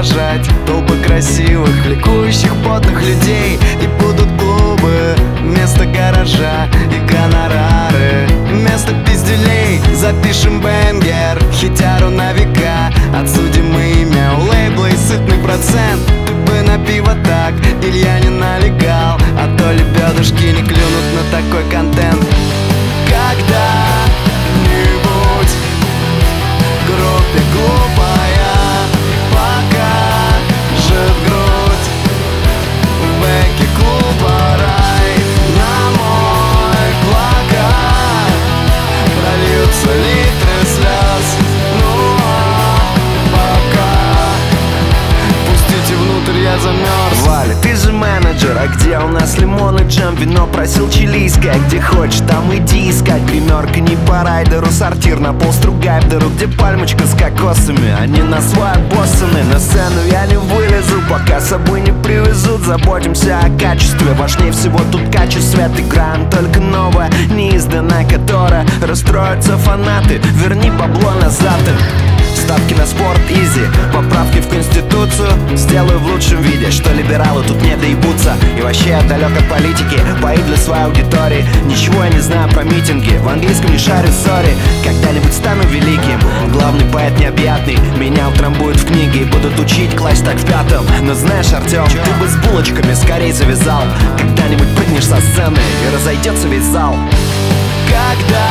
рожать толпы красивых, ликующих, потных людей. И будут клубы вместо гаража и гонорары вместо пизделей. Запишем бенгер, хитяру на века, отсудим имя у лейбла и сытный процент. Ты бы на пиво так, Илья не налегал, а то лебедушки не клюнут на такой контент. Когда-нибудь в группе глупая покажет грудь, в бэке клуба рай на мой плакат прольются литры слез. Ну а пока пустите внутрь, я замерз. Валя, ты же менеджер, а где у нас лимон и джем? Вино просил чилийское, где хочешь, там иди искать. Гримерка не по райдеру, сортир на полстругай в дыру, где пальмочка с кокосами, они на свой боссаны. На сцену я не вылезу, пока с собой не привезут. Заботимся о качестве, важнее всего тут качество. Свет играем только новое, неизданное, которое расстроятся фанаты. Верни бабло назад им. Ставки на спорт, изи, поправки в конституцию сделаю в лучшем виде, что либералы тут не доебутся. И вообще я далек от политики, пои для своей аудитории. Ничего я не знаю про митинги, в английском не шарю, сори. Когда-нибудь стану великим, главный поэт необъятный. Меня утрамбуют в книге и будут учить класть так в пятом. Но знаешь, Артем, ты бы с булочками скорее завязал. Когда-нибудь прыгнешь со сцены и разойдется весь зал. Когда